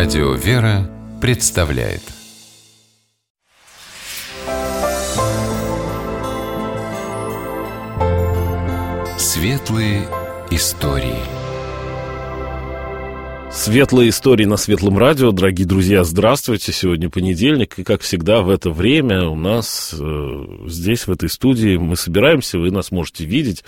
Радио «Вера» представляет Светлые истории. Светлые истории на Светлом радио. Дорогие друзья, здравствуйте. Сегодня понедельник, и, как всегда, в это время у нас здесь, в этой студии, мы собираемся, вы нас можете видеть,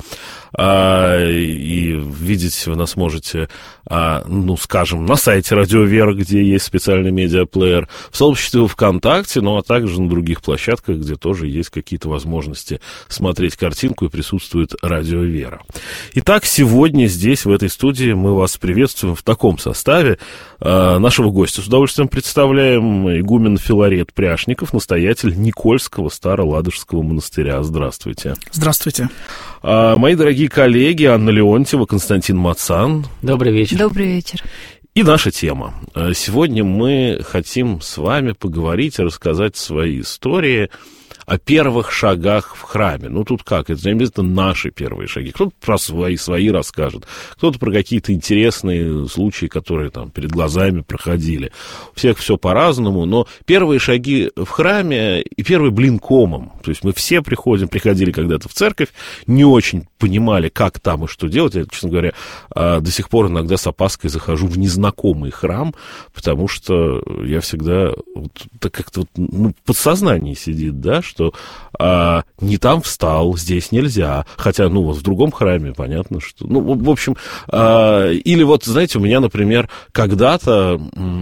и видеть вы нас можете, скажем, на сайте Радио Вера, где есть специальный медиаплеер, в сообществе ВКонтакте, а также на других площадках, где тоже есть какие-то возможности смотреть картинку, и присутствует Радио Вера. Итак, сегодня здесь, в этой студии, мы вас приветствуем в таком составе. Нашего гостя с удовольствием представляем: игумен Филарет Пряшников, настоятель Никольского Старо-Ладожского монастыря. Здравствуйте. Здравствуйте. Мои дорогие коллеги Анна Леонтьева, Константин Мацан. Добрый вечер. Добрый вечер. И наша тема. Сегодня мы хотим с вами поговорить и рассказать свои истории о первых шагах в храме. Тут как? Это не обязательно наши первые шаги. Кто-то про свои расскажет, кто-то про какие-то интересные случаи, которые там перед глазами проходили. У всех все по-разному, но первые шаги в храме и первый блин комом. То есть мы все приходили когда-то в церковь, не очень понимали, как там и что делать. Я, честно говоря, до сих пор иногда с опаской захожу в незнакомый храм, потому что я всегда так как-то в подсознании сидит, да, что не там встал, здесь нельзя. Хотя, в другом храме понятно, что... в общем, или знаете, у меня, например, когда-то...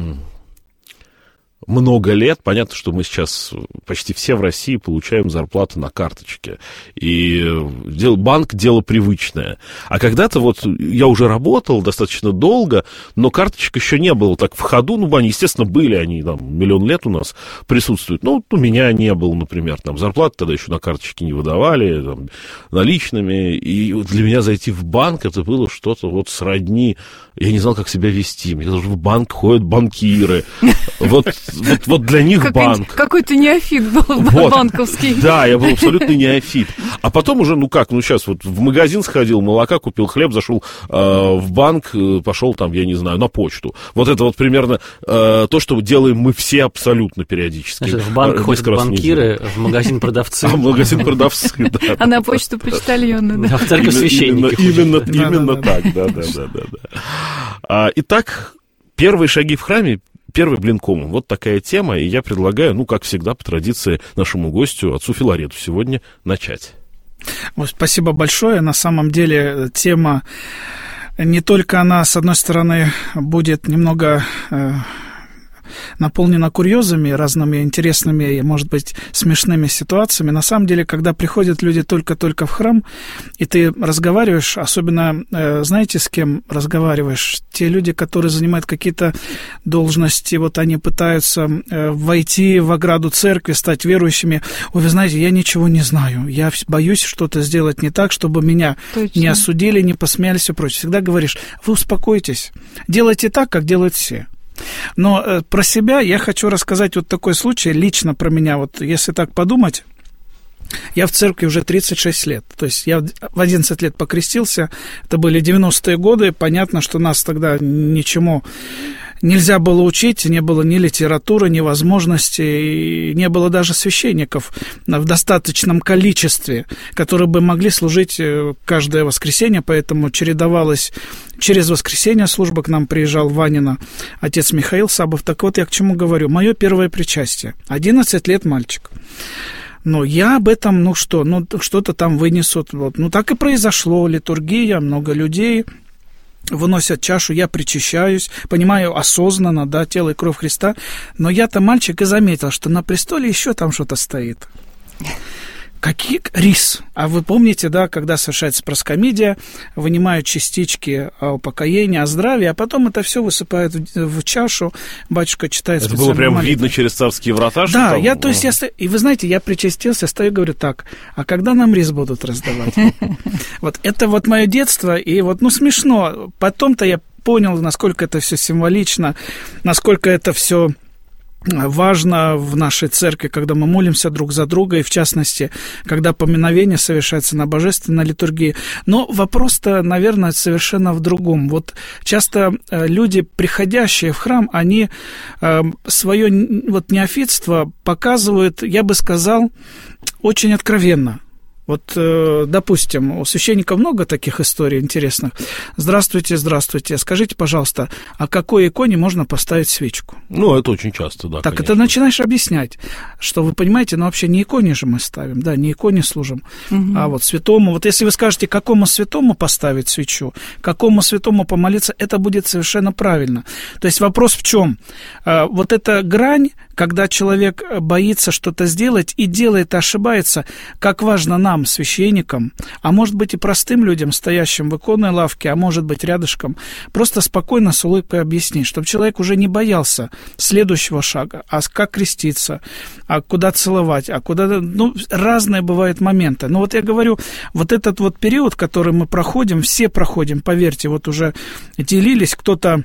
много лет, понятно, что мы сейчас почти все в России получаем зарплату на карточке. И банк – дело привычное. А когда-то я уже работал достаточно долго, но карточек еще не было так в ходу. Они, естественно, были, они там миллион лет у нас присутствуют. У меня не было, например, зарплаты тогда еще на карточке не выдавали, наличными. И для меня зайти в банк – это было что-то сродни. Я не знал, как себя вести. Мне казалось, в банк ходят банкиры. Вот для них банк. Какой-то неофит был банковский. Да, я был абсолютно неофит. А потом уже, сейчас в магазин сходил, молока купил, хлеб, зашел в банк, пошел я не знаю, на почту. Это примерно то, что делаем мы все абсолютно периодически. Значит, в банк ходят банкиры, в магазин продавцы. В магазин продавцы, да. А на почту почтальоны, да. В церковь священники. Именно так, да. Итак, первые шаги в храме. Первый блин комом. Такая тема, и я предлагаю, как всегда, по традиции нашему гостю, отцу Филарету, сегодня начать. Спасибо большое. На самом деле тема, не только она, с одной стороны, будет немного наполнена курьезами, разными интересными и, может быть, смешными ситуациями. На самом деле, когда приходят люди только-только в храм, и ты разговариваешь, особенно, знаете, с кем разговариваешь? Те люди, которые занимают какие-то должности, они пытаются войти в ограду церкви, стать верующими. Вы знаете, я ничего не знаю. Я боюсь что-то сделать не так, чтобы меня не осудили, не посмеялись и прочее. Всегда говоришь, вы успокойтесь, делайте так, как делают все. Но про себя я хочу рассказать такой случай, лично про меня. Если так подумать, я в церкви уже 36 лет. То есть я в 11 лет покрестился, это были 90-е годы. Понятно, что нас тогда ничему нельзя было учить, не было ни литературы, ни возможностей, не было даже священников в достаточном количестве, которые бы могли служить каждое воскресенье, поэтому чередовалось через воскресенье служба, к нам приезжал Ванина отец Михаил Сабов. Так я к чему говорю? Мое первое причастие. 11 лет мальчик. Но я об этом, что-то там вынесут. Так и произошло. Литургия, много людей выносят чашу, я причащаюсь, понимаю осознанно, тело и кровь Христа, но я-то мальчик и заметил, что на престоле еще там что-то стоит. Рис. А вы помните, когда совершается проскомидия, вынимают частички о упокоении, о здравии, а потом это все высыпают в чашу, батюшка читает специальную молитву. Это было прям видно через царские врата? Да, и вы знаете, я причастился, стою и говорю так, а когда нам рис будут раздавать? Это мое детство, и смешно. Потом-то я понял, насколько это все символично, насколько это все важно в нашей церкви, когда мы молимся друг за друга, и в частности, когда поминовение совершается на божественной литургии. Но вопрос-то, наверное, совершенно в другом. Вот часто люди, приходящие в храм, они свое неофитство показывают, я бы сказал, очень откровенно. Вот, допустим, у священников много таких историй интересных. Здравствуйте, здравствуйте. Скажите, пожалуйста, а какой иконе можно поставить свечку? Ну, это очень часто, да. Так, конечно. это начинаешь объяснять, что вы понимаете, ну, вообще не иконе же мы ставим, да, не иконе служим, а вот святому. Вот если вы скажете, какому святому поставить свечу, какому святому помолиться, это будет совершенно правильно. То есть вопрос в чем? Вот эта грань, когда человек боится что-то сделать и делает, и ошибается, как важно нам, священникам, а может быть и простым людям, стоящим в иконной лавке, а может быть рядышком, просто спокойно с улыбкой объяснить, чтобы человек уже не боялся следующего шага, а как креститься, а куда целовать, а куда... Ну, разные бывают моменты. Но вот я говорю, вот этот вот период, который мы проходим, все проходим, поверьте, вот уже делились, кто-то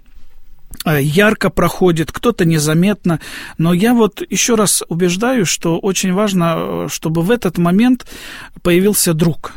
ярко проходит, кто-то незаметно. Но я вот еще раз убеждаюсь, что очень важно, чтобы в этот момент появился друг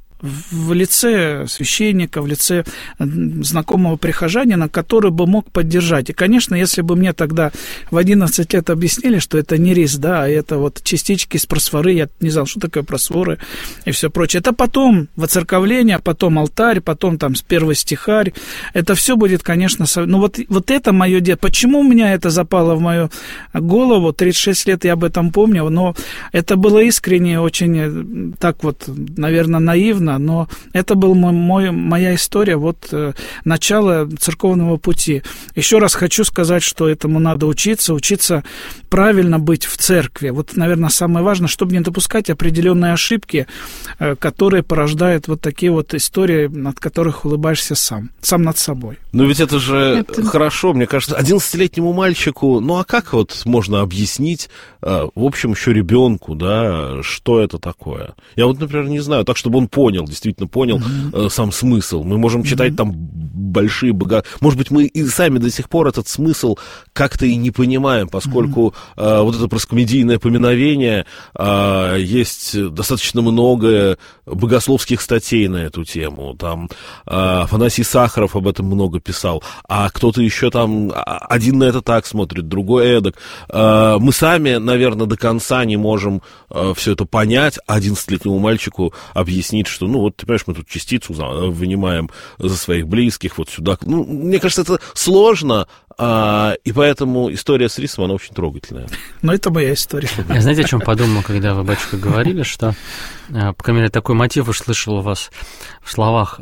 в лице священника, в лице знакомого прихожанина, который бы мог поддержать. И, конечно, если бы мне тогда в 11 лет объяснили, что это не рис, да, а это вот частички из просфоры, я не знал, что такое просфоры и все прочее. Это потом воцерковление, потом алтарь, потом там первый стихарь. Это все будет, конечно, ну вот это мое дело. Почему у меня это запало в мою голову? 36 лет я об этом помню, но это было искренне, очень так вот, наверное, наивно, но это была моя история, вот начало церковного пути. Еще раз хочу сказать, что этому надо учиться правильно быть в церкви. Вот, наверное, самое важное, чтобы не допускать определенные ошибки, которые порождают вот такие вот истории, над которых улыбаешься сам над собой. Ну ведь это же хорошо, мне кажется, 11-летнему мальчику, ну а как вот можно объяснить, в общем, еще ребенку, да, что это такое? Я вот, например, не знаю, так, чтобы он действительно понял сам смысл. Мы можем читать там большие может быть, мы и сами до сих пор этот смысл как-то и не понимаем, поскольку вот это проскомедийное поминовение, есть достаточно много богословских статей на эту тему. Там Афанасий Сахаров об этом много писал, а кто-то еще там, один на это так смотрит, другой эдак. Мы сами, наверное, до конца не можем все это понять, 11-летнему мальчику объяснить, что, ну, вот, ты понимаешь, мы тут частицу вынимаем за своих близких, вот сюда. Ну, мне кажется, это сложно, и поэтому история с рисом, она очень трогательная. Но это моя история. Я, знаете, о чем подумал, когда вы, батюшка, говорили, что, по крайней мере, такой мотив уж слышал у вас в словах.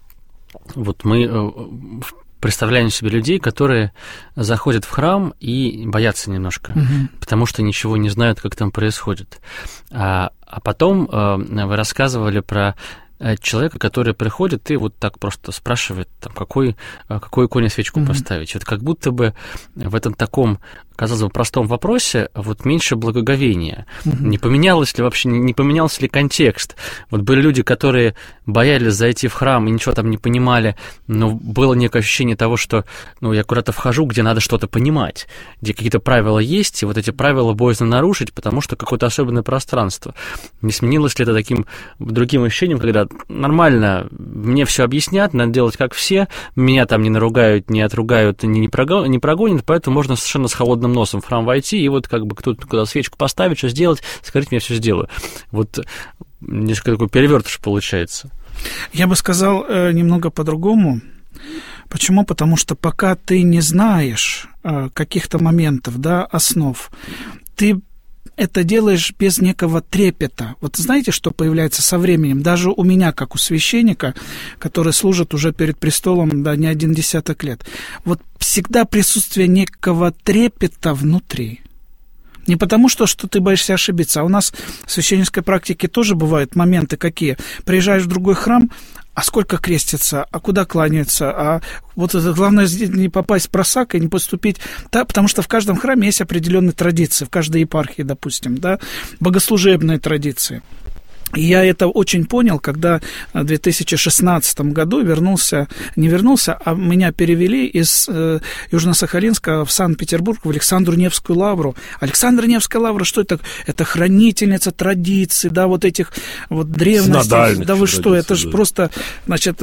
Вот мы представляем себе людей, которые заходят в храм и боятся немножко, потому что ничего не знают, как там происходит. А потом вы рассказывали про человека, который приходит и вот так просто спрашивает, там, какой иконе свечку поставить. Вот как будто бы в этом таком, казалось бы, простом вопросе вот меньше благоговения. Не поменялось ли вообще, не поменялся ли контекст? Вот были люди, которые боялись зайти в храм и ничего там не понимали, но было некое ощущение того, что я куда-то вхожу, где надо что-то понимать, где какие-то правила есть, и вот эти правила боязно нарушить, потому что какое-то особенное пространство. Не сменилось ли это таким другим ощущением, когда нормально, мне все объяснят, надо делать как все, меня там не наругают, не отругают, не прогонят, поэтому можно совершенно с холодным носом в храм войти, и вот как бы кто-то куда свечку поставить, что сделать, скажите, я все сделаю. Вот несколько такой перевертыш получается. Я бы сказал немного по-другому. Почему? Потому что пока ты не знаешь каких-то моментов, да, основ, ты это делаешь без некого трепета. Вот знаете, что появляется со временем? Даже у меня, как у священника, который служит уже перед престолом, да, не 10 лет, вот всегда присутствие некого трепета внутри. Не потому, что ты боишься ошибиться, а у нас в священнической практике тоже бывают моменты какие. Приезжаешь в другой храм, а сколько крестится, а куда кланяются, а вот это главное не попасть в просак и не поступить, да, потому что в каждом храме есть определенные традиции, в каждой епархии, допустим, да, богослужебные традиции. И я это очень понял, когда в 2016 году меня перевели из Южно-Сахалинска в Санкт-Петербург, в Александру-Невскую лавру. Александра-Невская лавра, что это? Это хранительница традиций, да, вот этих вот древностей. Да вы что, это же просто, значит,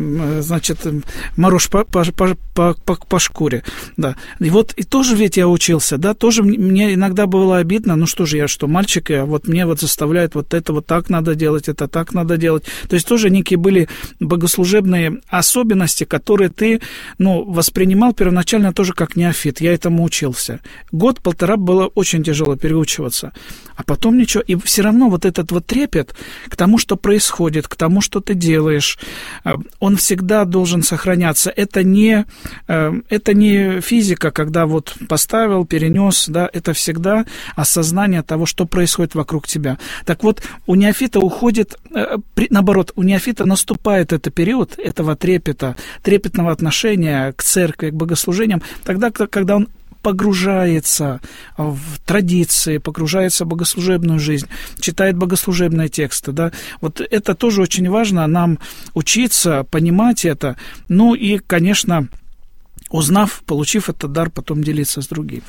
мороз по шкуре. Да. И вот и тоже ведь я учился, да, тоже мне иногда было обидно, ну что же я, что мальчик, а вот мне вот заставляют вот это вот так надо делать, это так надо делать. То есть тоже некие были богослужебные особенности, которые ты, воспринимал первоначально тоже как неофит. Я этому учился. Год-полтора было очень тяжело переучиваться. А потом ничего. И все равно вот этот вот трепет к тому, что происходит, к тому, что ты делаешь, он всегда должен сохраняться. Это не физика, когда вот поставил, перенес, да, это всегда осознание того, что происходит вокруг тебя. Так вот, у неофита уходит, наоборот, у неофита наступает этот период этого трепета, трепетного отношения к церкви, к богослужениям, тогда, когда он погружается в традиции, погружается в богослужебную жизнь, читает богослужебные тексты, да, вот это тоже очень важно, нам учиться, понимать это, и, конечно, узнав, получив этот дар, потом делиться с другими.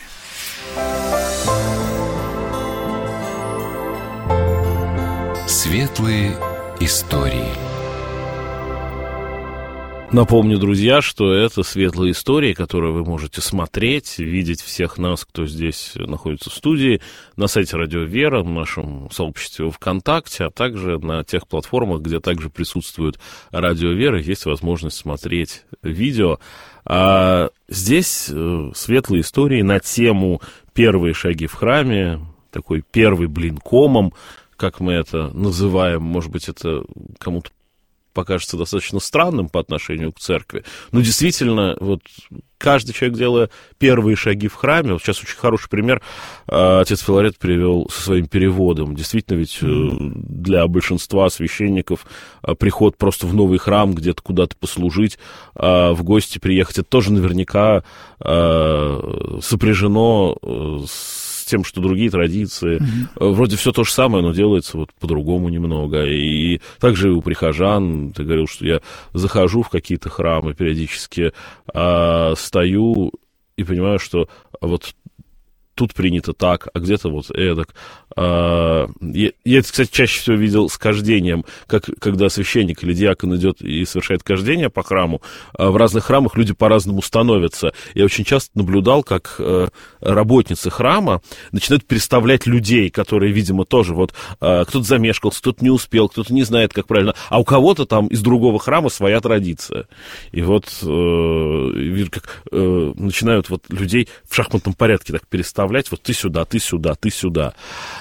Светлые истории. Напомню, друзья, что это светлые истории, которые вы можете смотреть, видеть всех нас, кто здесь находится в студии, на сайте Радио Вера, в нашем сообществе ВКонтакте, а также на тех платформах, где также присутствует Радио Вера, есть возможность смотреть видео. А здесь светлые истории на тему «Первые шаги в храме», такой первый блин комом, как мы это называем, может быть, это кому-то покажется достаточно странным по отношению к церкви, но действительно, вот каждый человек, делая первые шаги в храме, вот сейчас очень хороший пример отец Филарет привел со своим переводом. Действительно, ведь для большинства священников приход просто в новый храм, где-то куда-то послужить, в гости приехать, это тоже наверняка сопряжено с тем, что другие традиции, вроде все то же самое, но делается вот по-другому немного. И также у прихожан, ты говорил, что я захожу в какие-то храмы периодически, стою и понимаю, что вот тут принято так, а где-то вот эдак. Я это, кстати, чаще всего видел с кождением, когда священник или диакон идет и совершает кождение по храму. В разных храмах люди по-разному становятся. Я очень часто наблюдал, как работницы храма начинают переставлять людей, которые, видимо, тоже вот кто-то замешкался, кто-то не успел, кто-то не знает, как правильно, а у кого-то там из другого храма своя традиция. И вот как начинают вот людей в шахматном порядке так переставлять, вот ты сюда, ты сюда, ты сюда.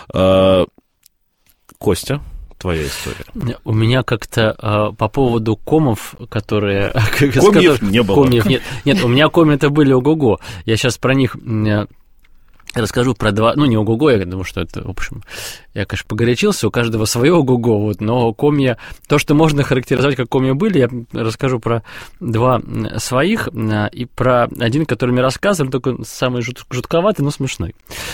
Костя, твоя история. У меня как-то по поводу комов, которые... Комьев не было. Нет, у меня коми-то были ого-го. Я сейчас про них расскажу про два... не ого-го, я думаю, что это, в общем... Я, конечно, погорячился, у каждого свое ого-го, вот, но комья... То, что можно характеризовать как комья были, я расскажу про два своих и про один, который мне рассказывали, только самый жутковатый, но смешной.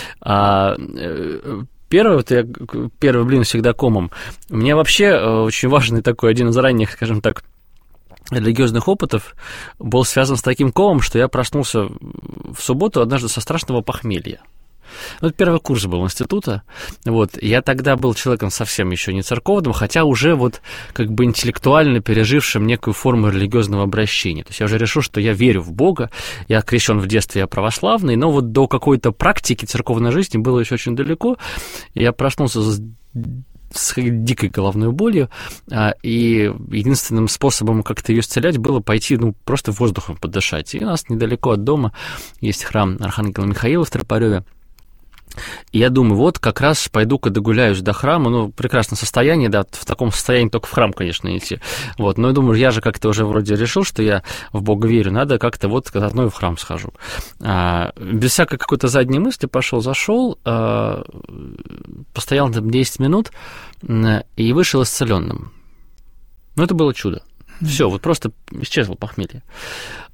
Первый блин всегда комом. У меня вообще очень важный такой, один из ранних, скажем так, религиозных опытов был связан с таким комом, что я проснулся в субботу однажды со страшного похмелья. Это первый курс был института. Вот. Я тогда был человеком совсем еще не церковным, хотя уже вот как бы интеллектуально пережившим некую форму религиозного обращения. То есть я уже решил, что я верю в Бога, я крещен в детстве, я православный, но вот до какой-то практики церковной жизни было еще очень далеко. Я проснулся с дикой головной болью, и единственным способом как-то ее исцелять было пойти, просто воздухом подышать. И у нас недалеко от дома есть храм Архангела Михаила в Тропареве. И я думаю, вот как раз пойду-ка догуляюсь до храма, прекрасное состояние, да, в таком состоянии только в храм, конечно, идти. Вот, но я думаю, я же как-то уже вроде решил, что я в Бога верю, надо как-то вот заодно и в храм схожу. Без всякой какой-то задней мысли зашел, постоял там 10 минут и вышел исцеленным. Это было чудо. Все, вот просто исчезло похмелье.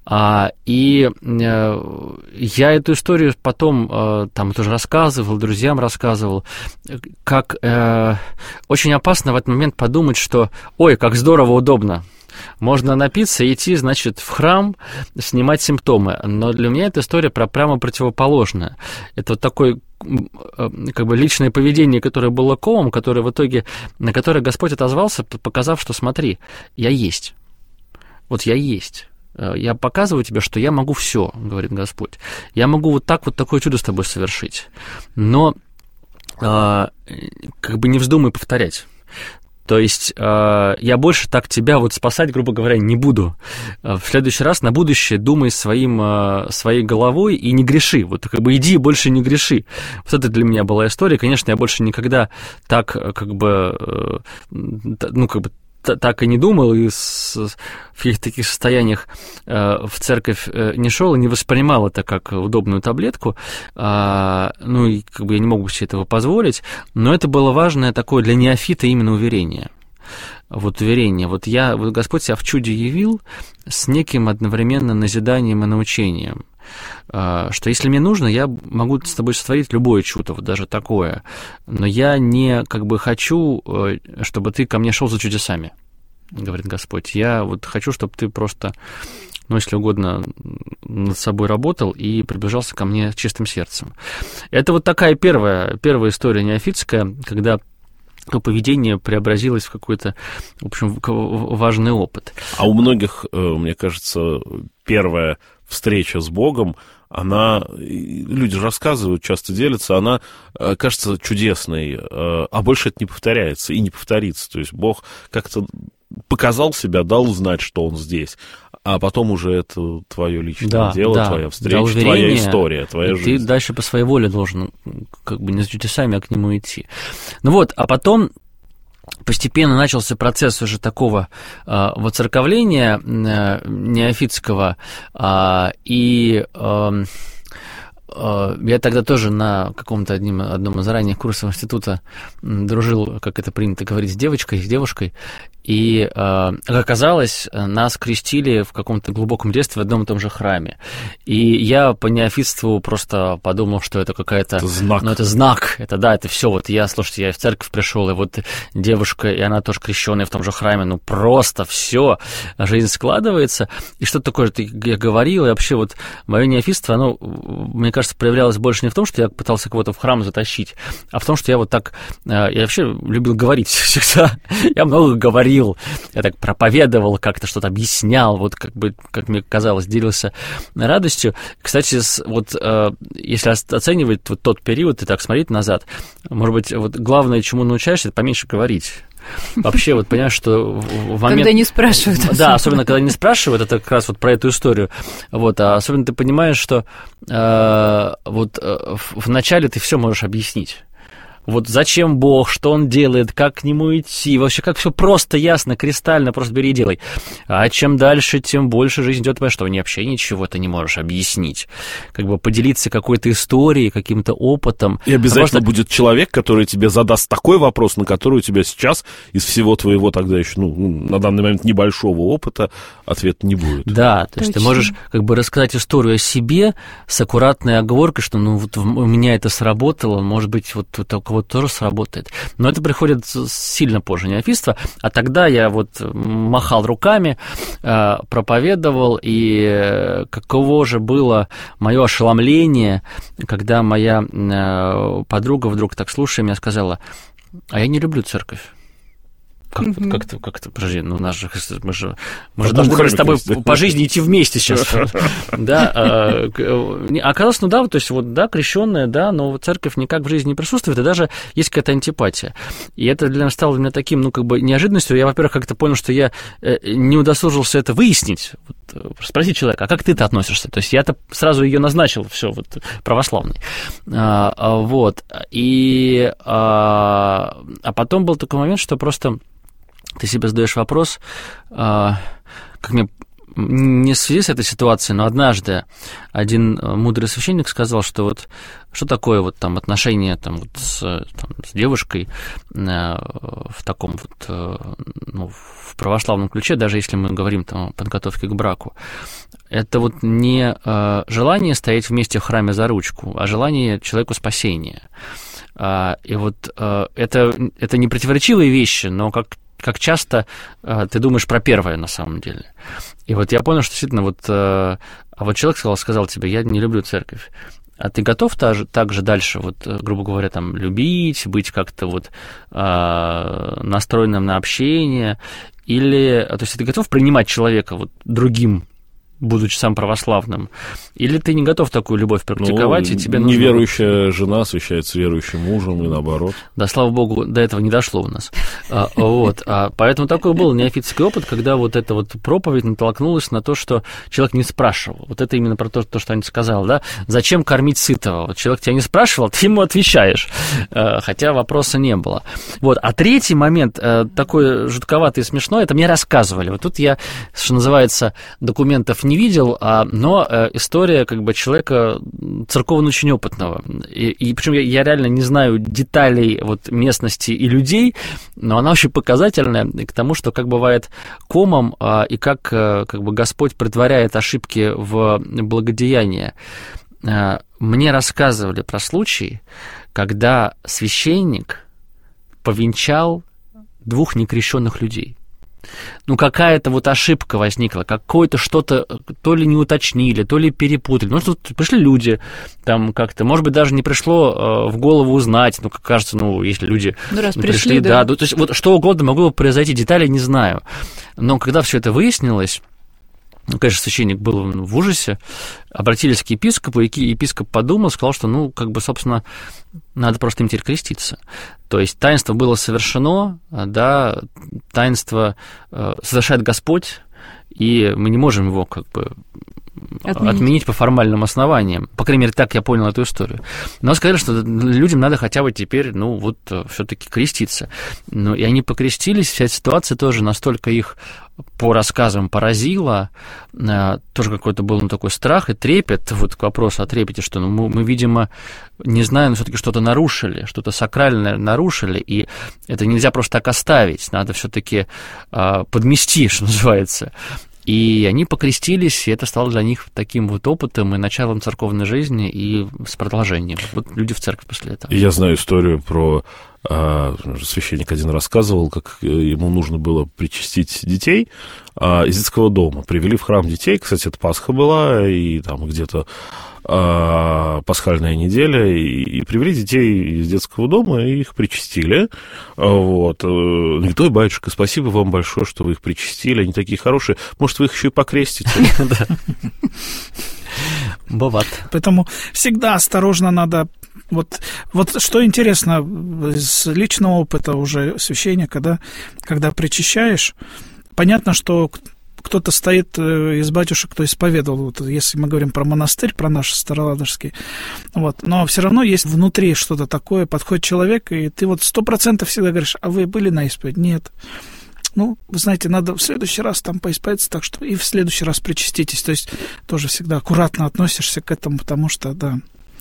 И я эту историю потом там тоже рассказывал, друзьям рассказывал, как очень опасно в этот момент подумать, что «Ой, как здорово, удобно». Можно напиться и идти, значит, в храм, снимать симптомы. Но для меня эта история прямо противоположная. Это вот такое как бы личное поведение, которое было комом, которое в итоге, на которое Господь отозвался, показав, что смотри, я есть. Вот я есть. Я показываю тебе, что я могу все, говорит Господь. Я могу вот такое чудо с тобой совершить. Но как бы не вздумай повторять. То есть я больше так тебя вот спасать, грубо говоря, не буду. В следующий раз на будущее думай своей головой и не греши. Вот как бы иди и больше не греши. Вот это для меня была история. Конечно, я больше никогда так так и не думал, и в каких-то таких состояниях в церковь не шел и не воспринимал это как удобную таблетку. Ну, и как бы я не мог себе этого позволить, но это было важное такое для неофита именно уверение. Вот уверение. Вот Господь себя в чуде явил с неким одновременно назиданием и научением. Что если мне нужно, я могу с тобой сотворить любое чудо, вот даже такое, но я не как бы хочу, чтобы ты ко мне шел за чудесами, говорит Господь. Я вот хочу, чтобы ты просто, ну, если угодно, над собой работал и приближался ко мне чистым сердцем. Это вот такая первая история неофитская, когда поведение преобразилось в какой-то, в общем, важный опыт. А у многих, мне кажется, первая встреча с Богом, люди же рассказывают, часто делятся, она кажется чудесной, а больше это не повторяется и не повторится. То есть Бог как-то показал себя, дал узнать, что Он здесь, а потом уже это твое личное дело, твоя встреча, твоя история, твоя жизнь. Ты дальше по своей воле должен как бы не за чудесами, а к Нему идти. Ну вот, а потом постепенно начался процесс уже такого воцерковления неофитского, и я тогда тоже на каком-то одном из ранних курсов института дружил, как это принято говорить, с девушкой, и, как оказалось, нас крестили в каком-то глубоком детстве в одном и том же храме. И я по неофитству просто подумал, что это какая-то... Это знак. Ну, это знак, это все. Вот слушайте, я в церковь пришел, и вот девушка, и она тоже крещеная в том же храме, ну, просто все, жизнь складывается. И что такое я говорил, и вообще вот мое неофитство, оно, мне кажется, проявлялось больше не в том, что я пытался кого-то в храм затащить, а в том, что я вот так... Я вообще любил говорить всегда. Я много говорил. Я так проповедовал, как-то что-то объяснял, вот как мне казалось, делился радостью. Кстати, вот если оценивать вот тот период и так смотреть назад, может быть, вот главное, чему научаешься, это поменьше говорить. Вообще, вот понимаешь, что в момент... Когда не спрашивают. Да, особенно когда не спрашивают, это как раз вот про эту историю. Вот, а особенно ты понимаешь, что вот вначале ты все можешь объяснить. Вот зачем Бог, что Он делает, как к Нему идти, вообще как все просто, ясно, кристально, просто бери и делай. А чем дальше, тем больше жизнь идет, потому что вообще ничего ты не можешь объяснить. Как бы поделиться какой-то историей, каким-то опытом. И обязательно будет человек, который тебе задаст такой вопрос, на который у тебя сейчас из всего твоего тогда еще, на данный момент небольшого опыта ответа не будет. Да, то есть ты можешь как бы рассказать историю о себе с аккуратной оговоркой, что вот у меня это сработало, может быть, вот у кого-то тоже сработает. Но это приходит сильно позже неофитства, а тогда я вот махал руками, проповедовал, и каково же было мое ошеломление, когда моя подруга вдруг так, слушая меня, сказала: а я не люблю церковь. Как-то, подожди, мы же должны были с тобой по жизни идти вместе сейчас. Да, оказалось, то есть вот, да, крещенная, да, но церковь никак в жизни не присутствует, и даже есть какая-то антипатия. И это стало для меня таким, неожиданностью. Я, во-первых, как-то понял, что я не удосужился это выяснить. Спроси человека, а как ты-то относишься? То есть я-то сразу ее назначил, все, вот, православный. Вот. И... А потом был такой момент, что просто... Ты себе задаешь вопрос, как мне не в связи с этой ситуацией, но однажды один мудрый священник сказал, что вот что такое вот там отношения там, вот с девушкой в таком вот, ну, в православном ключе, даже если мы говорим там о подготовке к браку. Это вот не желание стоять вместе в храме за ручку, а желание человеку спасения. И вот это не противоречивые вещи, но как часто ты думаешь про первое на самом деле. И вот я понял, что действительно вот... А вот человек сказал тебе, я не люблю церковь. А ты готов так же дальше, вот, грубо говоря, там, любить, быть как-то вот настроенным на общение? Или... То есть ты готов принимать человека вот другим, будучи сам православным, или ты не готов такую любовь практиковать, и тебе нужно... Неверующая жена освящается верующим мужем, и наоборот. Да, слава богу, до этого не дошло у нас. Поэтому такой был неофитский опыт, когда вот эта вот проповедь натолкнулась на то, что человек не спрашивал. Вот это именно про то, что Аня сказала, да? Зачем кормить сытого? Вот человек тебя не спрашивал, ты ему отвечаешь, хотя вопроса не было. Вот. А третий момент, такой жутковатый и смешной, это мне рассказывали. Вот тут я, что называется, документов не видел, но история как бы человека церковно очень опытного. И причем я реально не знаю деталей вот местности и людей, но она очень показательная к тому, что как бывает комом, и как бы Господь претворяет ошибки в благодеяние. Мне рассказывали про случай, когда священник повенчал 2 некрещенных людей. Ну, какая-то вот ошибка возникла, какое-то что-то то ли не уточнили, то ли перепутали. Ну, тут пришли люди, там как-то, может быть, даже не пришло в голову узнать, ну, как кажется, ну, если люди пришли, да. То есть вот что угодно могло произойти, деталей не знаю. Но когда все это выяснилось, ну, конечно, священник был в ужасе, обратились к епископу, и епископ подумал, сказал, что, ну, как бы, собственно, надо просто им теперь креститься. То есть таинство было совершено, да, таинство совершает Господь, и мы не можем его как бы отменить по формальным основаниям. По крайней мере, так я понял эту историю. Но сказали, что людям надо хотя бы теперь, ну, вот, все-таки креститься. Ну, и они покрестились, вся ситуация тоже настолько их по рассказам поразила, тоже какой-то был такой страх и трепет, вот к вопросу о трепете, что мы, видимо, не знаю, но все-таки что-то нарушили, что-то сакральное нарушили, и это нельзя просто так оставить, надо все-таки подмести, что называется. И они покрестились, и это стало для них таким вот опытом и началом церковной жизни, и с продолжением. Вот люди в церковь после этого. Я знаю историю про... священник один рассказывал, как ему нужно было причастить детей из детского дома. Привели в храм детей, кстати, это Пасха была, и там где-то пасхальная неделя, и привели детей из детского дома, и их причастили. Вот. Никто, батюшка, спасибо вам большое, что вы их причастили, они такие хорошие. Может, вы их еще и покрестите? Бывает. Поэтому всегда осторожно надо. Вот что интересно, из личного опыта уже священника, да, когда причащаешь, понятно, что кто-то стоит из батюшек, кто исповедовал, вот, если мы говорим про монастырь, про наш Староладожский, вот, но все равно есть внутри что-то такое, подходит человек, и ты вот 100% всегда говоришь, а вы были на исповедь? Нет. Ну, вы знаете, надо в следующий раз там поисповедаться, так что и в следующий раз причаститесь, то есть тоже всегда аккуратно относишься к этому, потому что, да...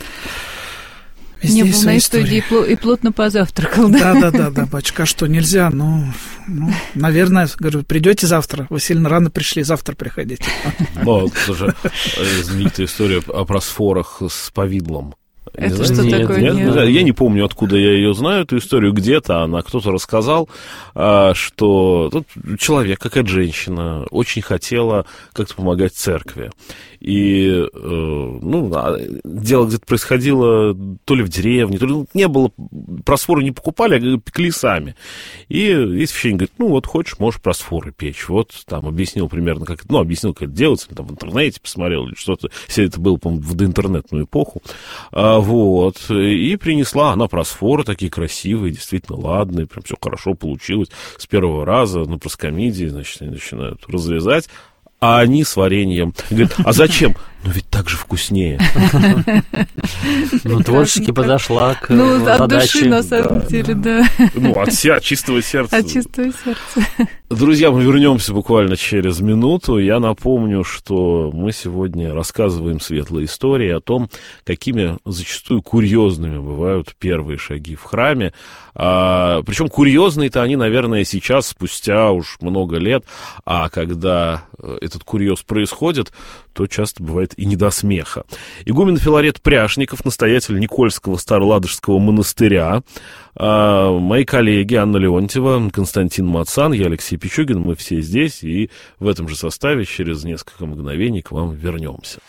Не был на исповеди и плотно позавтракал, да? Да, батюшка, что нельзя? Ну, наверное, говорю, придете завтра. Вы сильно рано пришли, завтра приходите. Ну, это же знаменитая история о просфорах с повидлом. Это что такое? Нет? Я не помню, откуда я ее знаю, эту историю. Где-то кто-то рассказал, что тут человек, какая-то женщина, очень хотела как-то помогать церкви. И, дело где-то происходило то ли в деревне, то ли не было, просфоры не покупали, а пекли сами. И священник говорит, хочешь, можешь просфоры печь. Вот там объяснил примерно, как это делается, там в интернете посмотрел, или что-то. Все это было, по-моему, в доинтернетную эпоху. Вот. И принесла она просфоры, такие красивые, действительно ладные, прям все хорошо получилось. С первого раза на проскомидии, значит, они начинают разрезать. а они с вареньем. Говорят, а зачем? Ну, ведь так же вкуснее. Ну, творчески подошла к задаче. От души, на самом деле, да. Ну, от чистого сердца. От чистого сердца. Друзья, мы вернемся буквально через минуту. Я напомню, что мы сегодня рассказываем светлые истории о том, какими зачастую курьезными бывают первые шаги в храме. Причем курьезные-то они, наверное, сейчас, спустя уж много лет, а когда этот курьез происходит, то часто бывает и не до смеха. Игумен Филарет Пряшников, настоятель Никольского Староладожского монастыря, мои коллеги Анна Леонтьева, Константин Мацан, я Алексей Пичугин, мы все здесь, и в этом же составе через несколько мгновений к вам вернемся.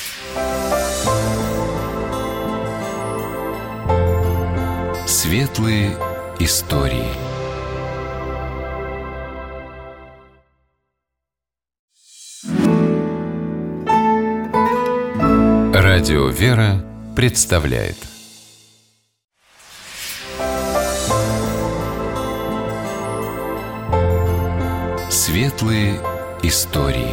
Светлые истории. Радио «Вера» представляет Светлые истории.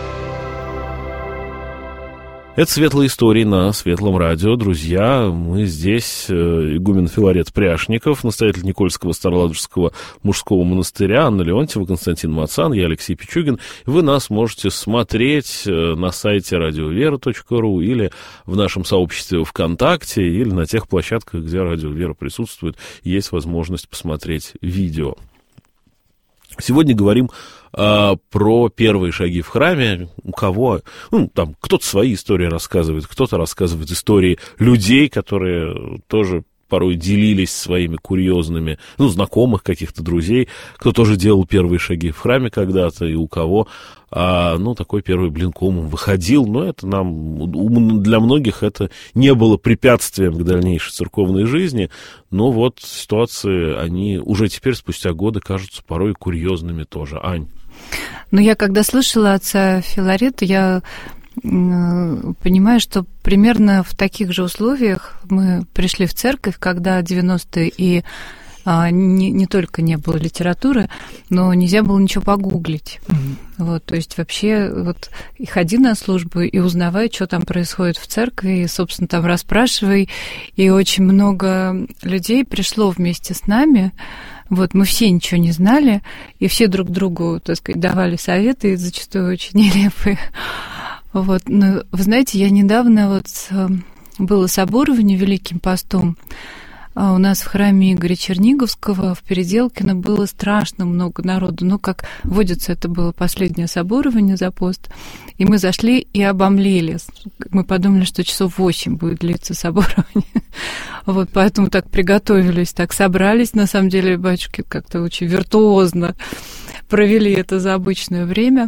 Это «Светлые истории» на Светлом радио. Друзья, мы здесь, игумен Филарет Пряшников, настоятель Никольского Староладожского мужского монастыря, Анна Леонтьева, Константин Мацан, я Алексей Пичугин. Вы нас можете смотреть на сайте радиовера.ру или в нашем сообществе ВКонтакте, или на тех площадках, где Радио Вера присутствует, есть возможность посмотреть видео. Сегодня говорим про первые шаги в храме. У кого, там кто-то свои истории рассказывает, кто-то рассказывает истории людей, которые тоже порой делились своими курьезными, знакомых каких-то друзей, кто тоже делал первые шаги в храме когда-то, и у кого, такой первый блинком выходил, но это для многих это не было препятствием к дальнейшей церковной жизни, но вот ситуации, они уже теперь, спустя годы, кажутся порой курьезными тоже. Ань? Я когда слышала отца Филарета, я понимаю, что примерно в таких же условиях мы пришли в церковь, когда 90-е, и не только не было литературы, но нельзя было ничего погуглить. То есть вообще и ходи на службу, и узнавай, что там происходит в церкви, и, собственно, там расспрашивай. И очень много людей пришло вместе с нами. Мы все ничего не знали, и все друг другу, так сказать, давали советы, зачастую очень нелепые. Но, вы знаете, я недавно было соборование Великим постом. У нас в храме Игоря Черниговского в Переделкино было страшно много народу. Как водится, это было последнее соборование за пост. И мы зашли и обомлели. Мы подумали, что часов 8 будет длиться соборование. Поэтому так приготовились, так собрались. На самом деле, батюшки как-то очень виртуозно провели это за обычное время.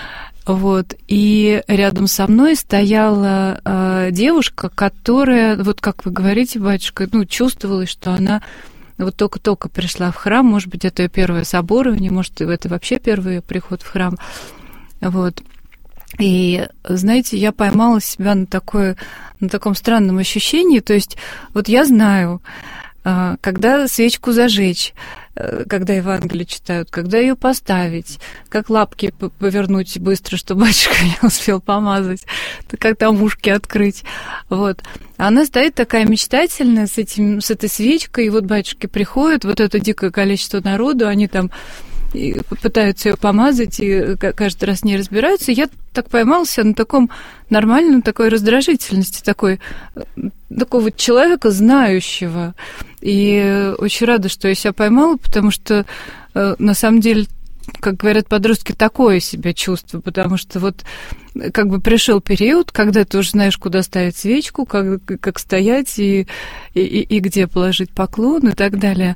И рядом со мной стояла девушка, которая, как вы говорите, батюшка, чувствовалось, что она только-только пришла в храм, может быть, это ее первое соборование, может, это вообще первый приход в храм. И, знаете, я поймала себя на таком странном ощущении, то есть я знаю, когда свечку зажечь, когда Евангелие читают, когда ее поставить, как лапки повернуть быстро, чтобы батюшка не успел помазать, как там ушки открыть. Она стоит такая мечтательная с этой свечкой, и батюшки приходят, это дикое количество народу, они там и пытаются ее помазать, и каждый раз не разбираются. Я так поймалась на таком нормальном, такой раздражительности, такого человека, знающего. И очень рада, что я себя поймала, потому что, на самом деле, как говорят подростки, такое себя чувство, потому что пришел период, когда ты уже знаешь, куда ставить свечку, как стоять и где положить поклон и так далее.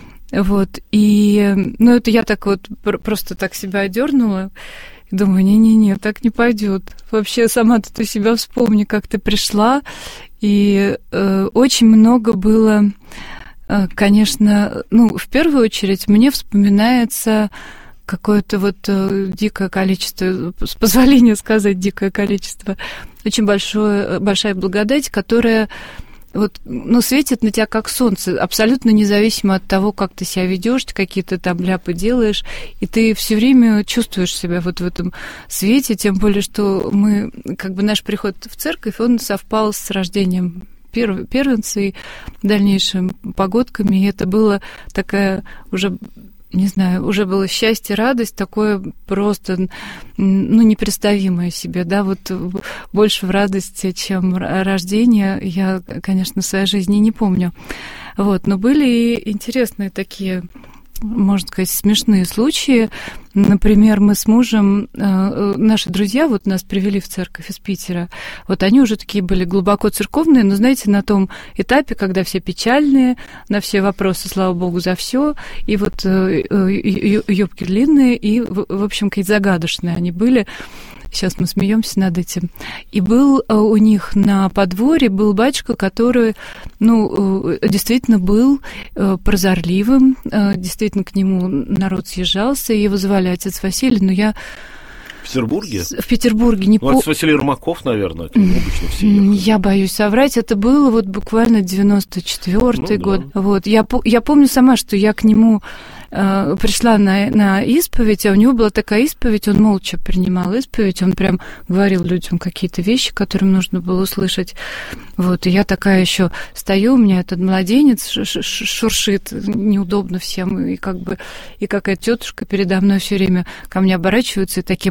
И, это я просто так себя одернула. И думаю, не-не-не, так не пойдет. Вообще, сама-то ты себя вспомни, как ты пришла. И очень много было, конечно, в первую очередь мне вспоминается какое-то дикое количество, с позволения сказать, дикое количество, очень большая благодать, которая вот, ну, светит на тебя как солнце, абсолютно независимо от того, как ты себя ведешь, какие ты там ляпы делаешь, и ты все время чувствуешь себя вот в этом свете, тем более, что мы, как бы наш приход в церковь, он совпал с рождением первенца и дальнейшими погодками, и это было такая уже... Не знаю, уже было счастье, радость, такое просто, ну, непредставимое себе, да, вот больше в радости, чем рождение, я, конечно, в своей жизни не помню. Вот, но были и интересные такие, можно сказать, смешные случаи. Например, мы с мужем, наши друзья вот нас привели в церковь из Питера, вот они уже такие были глубоко церковные, но, знаете, на том этапе, когда все печальные, на все вопросы, слава Богу, за все, и вот юбки длинные, и, в общем, какие-то загадочные они были. Сейчас мы смеемся над этим. И был у них на подворье был батюшка, который, ну, действительно был прозорливым, действительно к нему народ съезжался, и его звали отец Василий, но я... В Петербурге? В Петербурге. Не отец Василий Ермаков, наверное, к нему обычно все ехали. Я боюсь соврать, это было вот буквально 94-й год. Да. Вот. Я помню сама, что я к нему... пришла на исповедь, а у него была такая исповедь, он молча принимал исповедь, он прям говорил людям какие-то вещи, которым нужно было услышать. Вот, и я такая еще стою, у меня этот младенец шуршит, неудобно всем, и как бы, и какая-то тетушка передо мной все время ко мне оборачивается и таким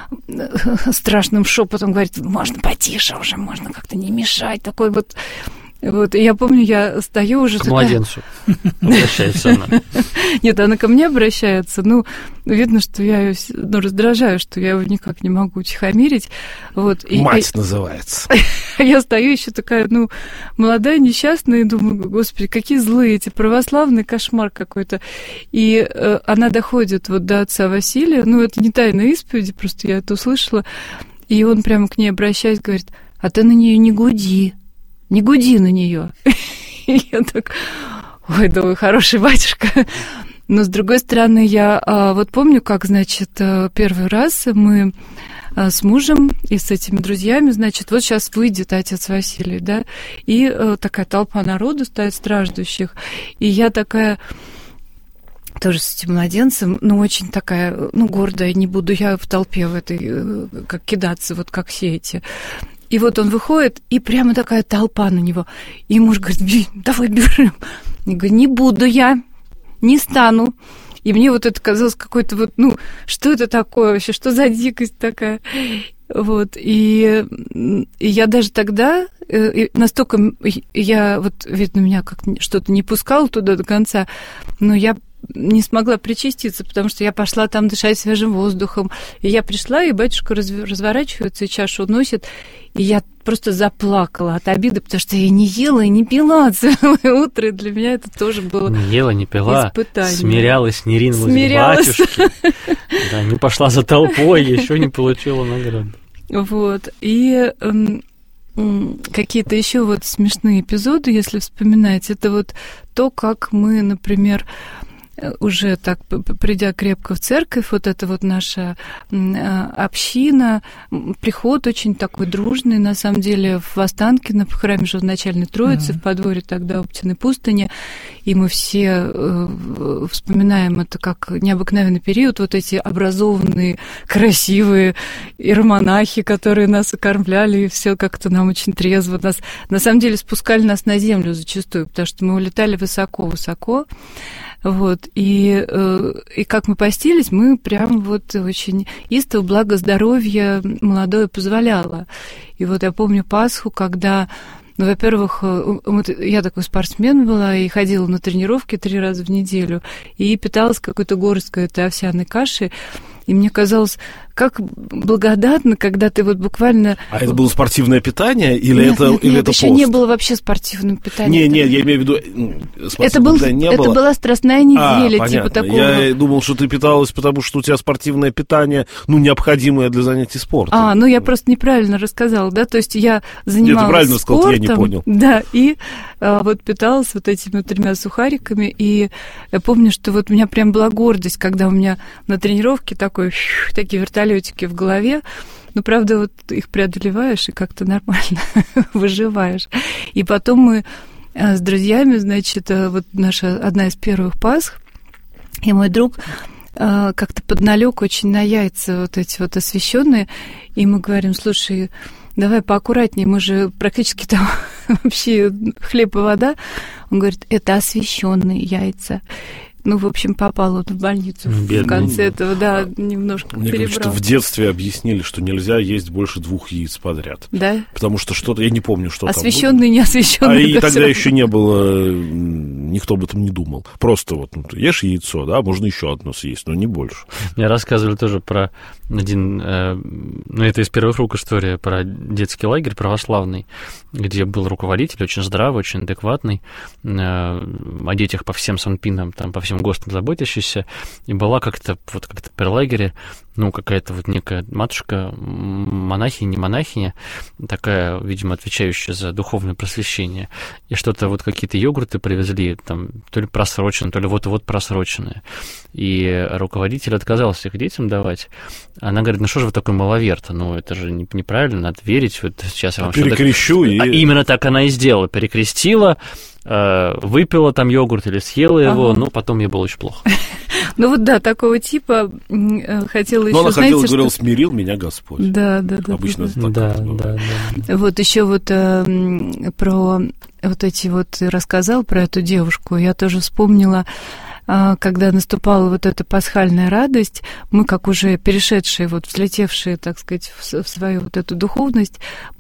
страшным шепотом говорит: можно потише уже, можно как-то не мешать, такой вот. Вот, и я помню, я стою уже... К младенцу обращается она. Нет, она ко мне обращается. Ну, видно, что я ее раздражаю, что я его никак не могу утихомирить. Вот. Мать называется. Я стою еще такая, ну, молодая, несчастная, и думаю: господи, какие злые эти православные, кошмар какой-то. И она доходит вот до отца Василия, ну, это не тайна исповеди, просто я это услышала, и он прямо к ней обращаясь говорит: а ты на нее не гуди. Не гуди на нее. И я так, ой, думаю, хороший батюшка. Но, с другой стороны, я вот помню, как, значит, первый раз мы с мужем и с этими друзьями, значит, вот сейчас выйдет отец Василий, да, и такая толпа народу стоит, страждущих, и я такая... тоже с этим младенцем, ну, очень такая, ну, гордая, не буду я в толпе в этой, как кидаться, вот как все эти... И вот он выходит, и прямо такая толпа на него. И муж говорит: давай бежим. Я говорю: не буду я, не стану. И мне вот это казалось какой-то вот, ну, что это такое вообще, что за дикость такая? Вот, и я даже тогда настолько, я вот, видно, меня как что-то не пускало туда до конца, но я не смогла причаститься, потому что я пошла там дышать свежим воздухом. И я пришла, и батюшка разворачивается, и чашу уносит. И я просто заплакала от обиды, потому что я не ела и не пила целое утро, и для меня это тоже было не ела, не пила, испытание. Смирялась, не ринулась к батюшке. Да, не пошла за толпой, еще не получила награду. Вот, и... какие-то еще вот смешные эпизоды, если вспоминать, это вот то, как мы, например, уже так, придя крепко в церковь, вот это вот наша община, приход очень такой дружный, на самом деле, в Останкино, в храме Живоначальной Троицы, в подворье тогда Оптиной пустыни, и мы все вспоминаем это как необыкновенный период, вот эти образованные, красивые иеромонахи, которые нас окормляли, и все как-то нам очень трезво, нас, на самом деле, спускали нас на землю зачастую, потому что мы улетали высоко-высоко. Вот, и как мы постились, мы прям вот очень истово, благо здоровье молодое позволяло. И вот я помню Пасху, когда, ну, во-первых, вот я такой спортсмен была и ходила на тренировки 3 раза в неделю, и питалась какой-то горсткой этой овсяной каши, и мне казалось, как благодатно, когда ты вот буквально... А это было спортивное питание или нет, это нет, или это еще пост? Не было вообще спортивным питанием. Нет, я имею в виду... Это была страстная неделя, типа такого. Я думал, что ты питалась, потому что у тебя спортивное питание, ну, необходимое для занятий спортом. Ну я просто неправильно рассказала, да, то есть я занималась Нет, ты правильно спортом, сказал, я не понял. Да, и вот питалась вот этими 3 сухариками, и я помню, что вот у меня прям была гордость, когда у меня на тренировке такие вертолетики в голове, Но, правда, вот их преодолеваешь и как-то нормально выживаешь. И потом мы с друзьями, значит, вот наша одна из первых Пасх, и мой друг как-то подналёг очень на яйца вот эти вот освященные, и мы говорим: слушай, давай поаккуратнее, мы же практически там вообще хлеб и вода. Он говорит: это освященные яйца. Ну, в общем, попал он в больницу в конце этого, да, немножко Мне перебрал. кажется, что в детстве объяснили, что нельзя есть больше 2 яиц подряд. Да? Потому что что-то, я не помню, что освященные, там. Неосвященные. И тогда еще не было, никто об этом не думал. Просто вот, ты ешь яйцо, да, можно еще одно съесть, но не больше. Мне рассказывали тоже про один, это из первых рук история, про детский лагерь православный, где был руководитель, очень здравый, очень адекватный, о детях по всем санпинам, там, по всем ГОСТам заботящийся, и была как-то при лагере, какая-то вот некая матушка, монахиня, не монахиня, такая, видимо, отвечающая за духовное просвещение, и что-то вот какие-то йогурты привезли, там, то ли просроченные, то ли вот-вот просроченные, и руководитель отказался их детям давать. Она говорит: что же вы такой маловерт? Это же неправильно, надо верить, вот сейчас я вам перекрещу что-то... и... Именно так она и сделала, перекрестила, выпила там йогурт или съела его, но потом ей было очень плохо. Ну вот да, такого типа хотела еще, она знаете, ходила, говорила: смирил меня Господь. Да. Обычно это так. Да. Вот еще вот про вот эти вот ты рассказал про эту девушку, я тоже вспомнила, когда наступала вот эта пасхальная радость, мы, как уже перешедшие, вот взлетевшие, так сказать, в свою вот эту духовность,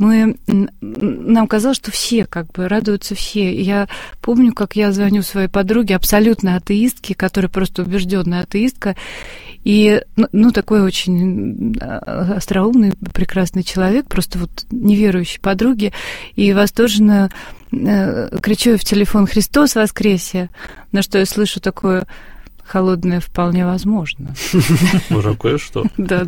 нам казалось, что все как бы радуются все. И я помню, как я звоню своей подруге, абсолютно атеистке, которая просто убежденная атеистка, и, такой очень остроумный, прекрасный человек, просто вот неверующей подруге, и восторженно кричу в телефон: «Христос воскресе!», на что я слышу такое холодное: «Вполне возможно». Уже кое-что. Да.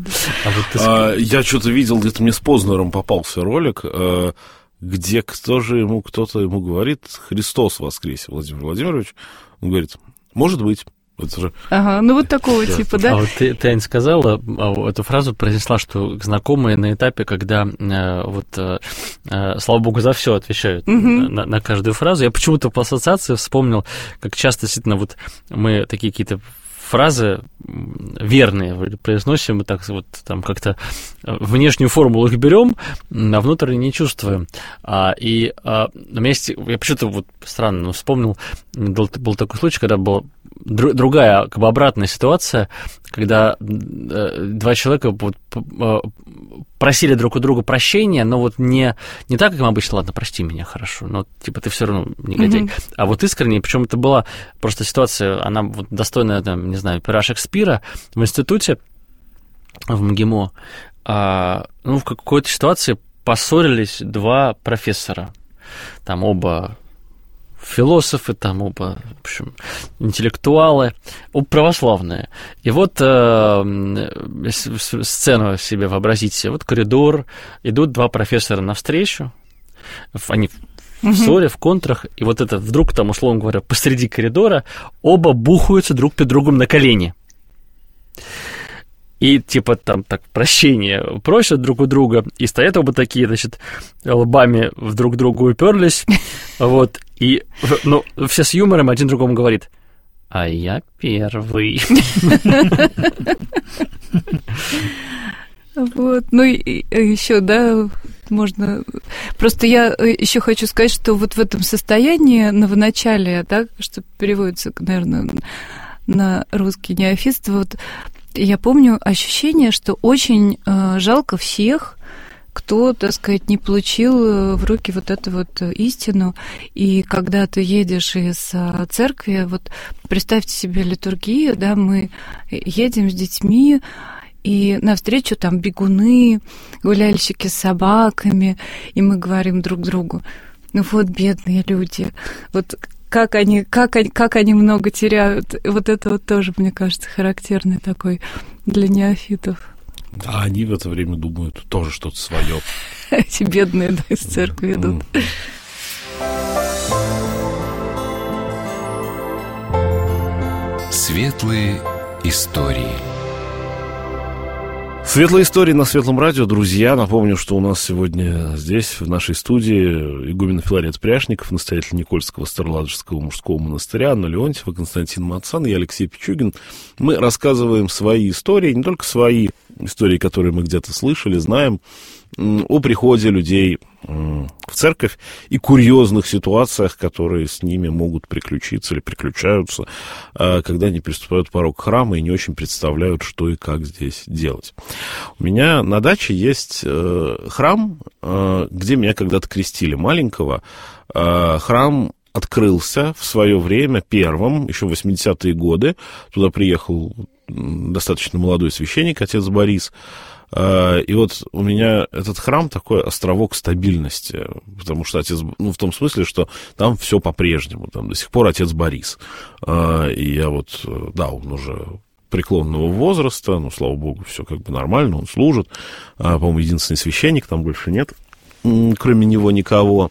Я что-то видел, где-то мне с Познером попался ролик, где кто-то ему говорит: «Христос воскресе, Владимир Владимирович». Он говорит: «Может быть». Это же... Ага, вот такого типа, да? А вот ты, Ань, сказала, эту фразу произнесла, что знакомые на этапе, когда слава богу, за все отвечают на каждую фразу. Я почему-то по ассоциации вспомнил, как часто действительно вот мы такие какие-то фразы верные произносим, и так вот там как-то внешнюю формулу их берем, а внутренне не чувствуем. На месте, я почему-то вот странно вспомнил, был такой случай, когда была другая, как бы обратная ситуация, когда 2 человека просили друг у друга прощения, но вот не так, как им обычно: ладно, прости меня, хорошо, но типа ты все равно негодяй. А вот искренне, причем это была просто ситуация, она вот достойная, там, не знаю, пера Шекспира в институте в МГИМО. В какой-то ситуации поссорились 2 профессора, там оба философы, там оба, в общем, интеллектуалы, оба православные. И вот сцену себе вообразите. Вот коридор, идут 2 профессора навстречу, они в ссоре, в контрах, и вот это вдруг там, условно говоря, посреди коридора оба бухаются друг перед другом на колени. И типа там так прощения просят друг у друга, и стоят оба такие, значит, лбами в друг друга уперлись, вот, и, все с юмором один другому говорит: «А я первый». Вот, и еще, да, можно... Просто я еще хочу сказать, что вот в этом состоянии новоначалия, да, что переводится, наверное, на русский неофитство, вот я помню ощущение, что очень жалко всех, кто, так сказать, не получил в руки вот эту вот истину. И когда ты едешь из церкви, вот представьте себе литургию, да, мы едем с детьми, и навстречу там бегуны, гуляльщики с собаками, и мы говорим друг другу: вот бедные люди, вот как они много теряют. Вот это вот тоже, мне кажется, характерный такой для неофитов. Да, они в это время думают тоже что-то свое. Эти бедные, да, из церкви идут. Светлые истории. Светлые истории на Светлом радио. Друзья, напомню, что у нас сегодня здесь, в нашей студии, игумен Филарет Пряшников, настоятель Никольского Староладожского мужского монастыря, Анна Леонтьева, Константин Мацан и Алексей Пичугин. Мы рассказываем свои истории, не только свои истории, которые мы где-то слышали, знаем, о приходе людей в церковь и курьезных ситуациях, которые с ними могут приключиться или приключаются, когда они переступают порог храма и не очень представляют, что и как здесь делать. У меня на даче есть храм, где меня когда-то крестили маленького. Храм открылся в свое время первым, еще в 80-е годы. Туда приехал достаточно молодой священник, отец Борис. И вот у меня этот храм такой островок стабильности, потому что отец, в том смысле, что там все по-прежнему, там до сих пор отец Борис. И я вот, да, он уже преклонного возраста, но, слава богу, все как бы нормально, он служит. По-моему, единственный священник, там больше нет, кроме него никого.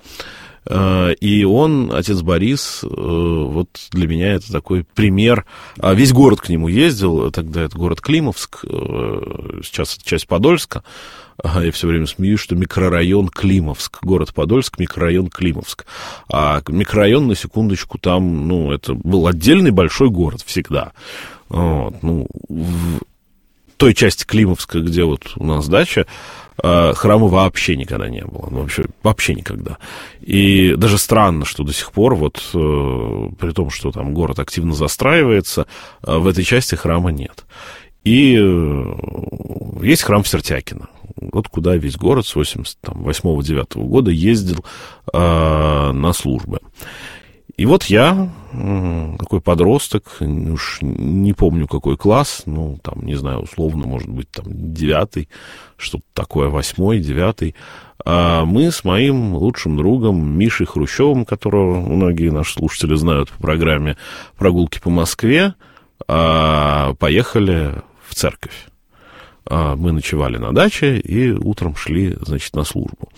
И он, отец Борис, вот для меня это такой пример. Весь город к нему ездил, тогда это город Климовск, сейчас это часть Подольска. Я все время смеюсь, что микрорайон Климовск, город Подольск, микрорайон Климовск. А микрорайон, на секундочку, там, это был отдельный большой город всегда. Вот, в той части Климовска, где вот у нас дача, храма вообще никогда не было. Вообще никогда. И даже странно, что до сих пор, вот при том, что там город активно застраивается, в этой части храма нет. И есть храм Сертякина. Вот куда весь город с 88-89 года ездил на службы. И вот я, такой подросток, уж не помню какой класс, не знаю, условно, может быть, 9-й, что-то такое, 8-й, 9-й. Мы с моим лучшим другом Мишей Хрущевым, которого многие наши слушатели знают по программе «Прогулки по Москве», поехали в церковь. Мы ночевали на даче и утром шли, на службу.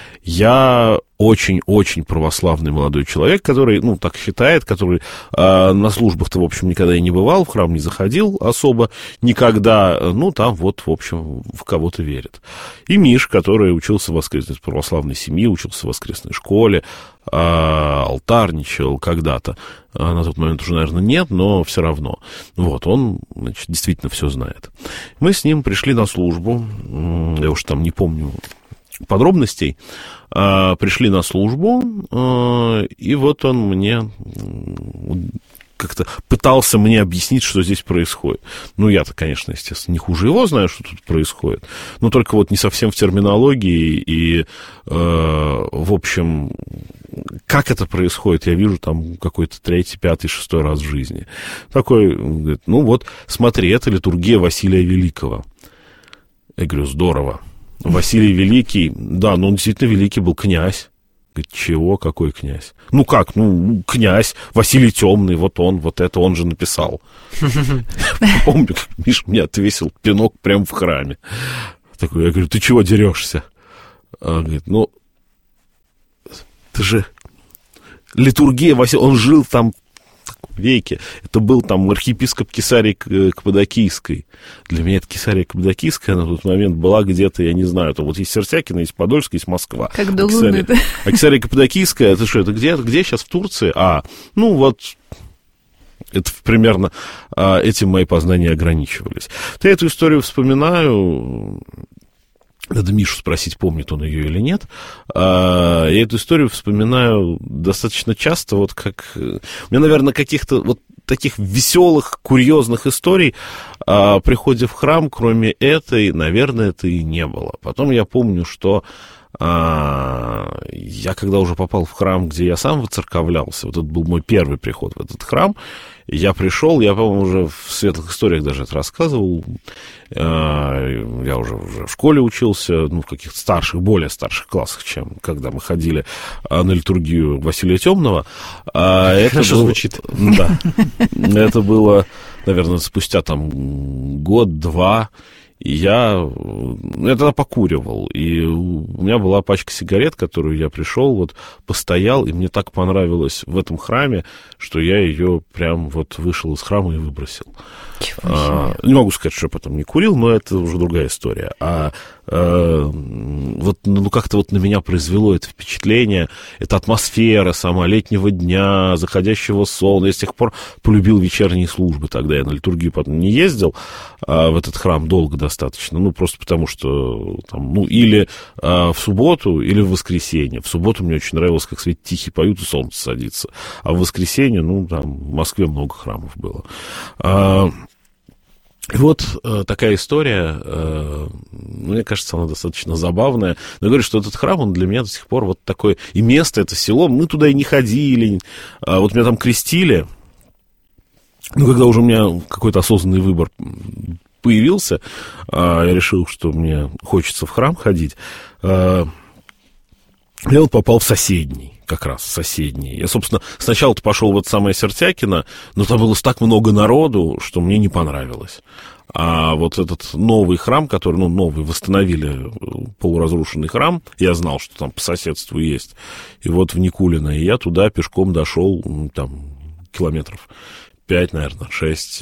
Я очень-очень православный молодой человек, который, так считает, который на службах-то, в общем, никогда и не бывал, в храм не заходил особо никогда, там вот, в общем, в кого-то верит. И Миш, который учился в православной семье, учился в воскресной школе, алтарничал когда-то, на тот момент уже, наверное, нет, но все равно. Вот, он, действительно все знает. Мы с ним пришли на службу, я уж там не помню подробностей, пришли на службу, и вот он мне как-то пытался мне объяснить, что здесь происходит. Я-то, конечно, естественно, не хуже его знаю, что тут происходит, но только вот не совсем в терминологии, и, в общем, как это происходит, я вижу там какой-то 3-й, 5-й, 6-й раз в жизни. Такой, говорит, смотри, это литургия Василия Великого. Я говорю, здорово. Василий Великий, да, он действительно великий был, князь. Говорит, чего, какой князь? Князь, Василий Темный, вот это он же написал. Помню, как Миша мне отвесил пинок прямо в храме. Такой, я говорю, ты чего дерешься? Говорит, ты же литургия Василия, он жил там веке. Это был там архиепископ Кесарии Каппадокийской. Для меня это Кесария Каппадокийская на тот момент была где-то, я не знаю, вот есть Сертякина, есть Подольск, есть Москва. Как до Луны, да? А Кесария Каппадокийская, это что, это где сейчас в Турции? Это примерно этим мои познания ограничивались. Я эту историю вспоминаю. Надо Мишу спросить, помнит он ее или нет. Я эту историю вспоминаю достаточно часто, вот как... У меня, наверное, каких-то вот таких веселых, курьезных историй о приходе в храм, кроме этой, наверное, это и не было. Потом я помню, что я когда уже попал в храм, где я сам воцерковлялся, вот это был мой первый приход в этот храм, я пришел, я, по-моему, уже в светлых историях даже это рассказывал, я уже в школе учился, в каких-то старших, более старших классах, чем когда мы ходили на литургию Василия Темного. Хорошо звучит. Да. Это было, наверное, спустя год-два. я тогда покуривал, и у меня была пачка сигарет, которую я пришел, вот постоял, и мне так понравилось в этом храме, что я ее прям вот вышел из храма и выбросил. Не могу сказать, что я потом не курил, но это уже другая история. Вот, как-то вот на меня произвело это впечатление, эта атмосфера сама летнего дня, заходящего солнца. Я с тех пор полюбил вечерние службы. Тогда я на литургию потом не ездил в этот храм долго достаточно, просто потому что там, или в субботу, или в воскресенье. В субботу мне очень нравилось, как свет тихий поют, и солнце садится. А в воскресенье, там в Москве много храмов было. И вот такая история, мне кажется, она достаточно забавная. Но я говорю, что этот храм, он для меня до сих пор вот такое... И место, это село, мы туда и не ходили. Вот меня там крестили. Когда уже у меня какой-то осознанный выбор появился, я решил, что мне хочется в храм ходить. Я вот попал в соседний. Как раз соседний. Я, собственно, сначала-то пошел в это самое Сертякино, но там было так много народу, что мне не понравилось. А вот этот новый храм, который, новый, восстановили полуразрушенный храм, я знал, что там по соседству есть, и вот в Никулино, и я туда пешком дошел, там, километров 5, наверное, 6,